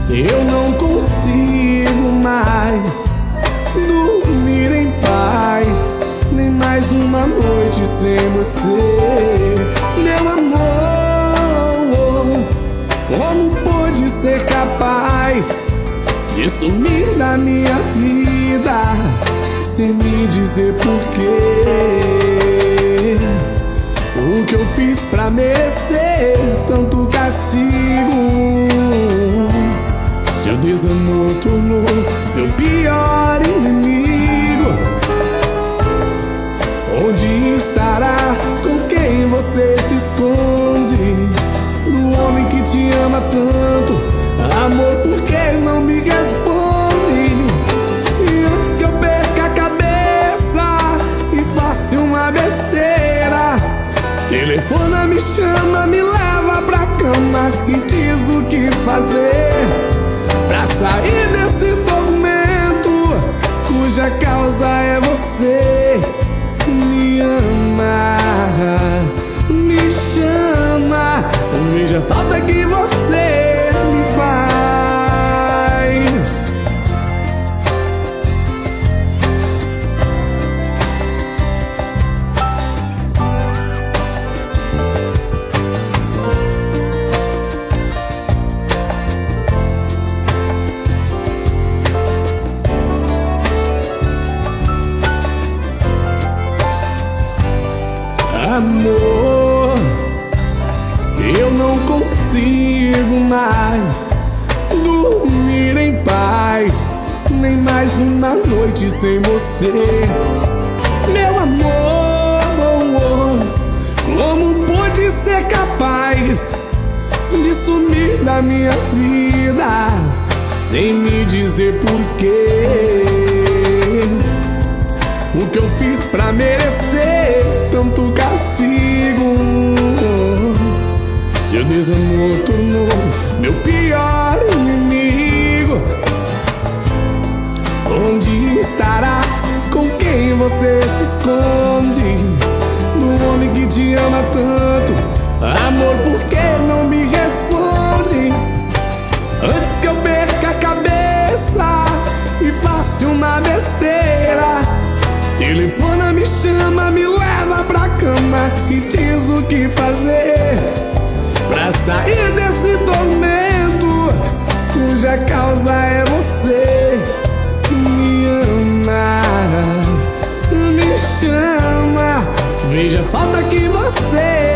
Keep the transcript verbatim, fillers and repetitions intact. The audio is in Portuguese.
Eu não consigo mais dormir em paz, nem mais uma noite sem você. Meu amor, como pôde ser capaz de sumir da minha vida sem me dizer porquê? O que eu fiz pra merecer tanto castigo? Seu desamor tornou meu pior inimigo. Onde estará? Com quem você se esconde? Do homem que te ama tanto, amor, por que não me responde? E antes que eu perca a cabeça e faça uma besteira, telefona, me chama, me leva pra cama e diz o que fazer pra sair desse tormento cuja causa é você. Me ama, me chama, veja a falta que você me faz. Amor, eu não consigo mais dormir em paz, nem mais uma noite sem você. Meu amor, como pôde ser capaz de sumir da minha vida sem me dizer porquê? O que eu fiz pra merecer tanto castigo? Seu desamor tornou meu pior inimigo. Onde estará? Com quem você se esconde? Do homem que te ama tanto, amor, por que não me responde? Antes que eu perca a cabeça e faça uma besteira, telefona, me chama, me leva pra cama e diz o que fazer pra sair desse tormento cuja causa é você. Me ama, me chama, veja a falta que você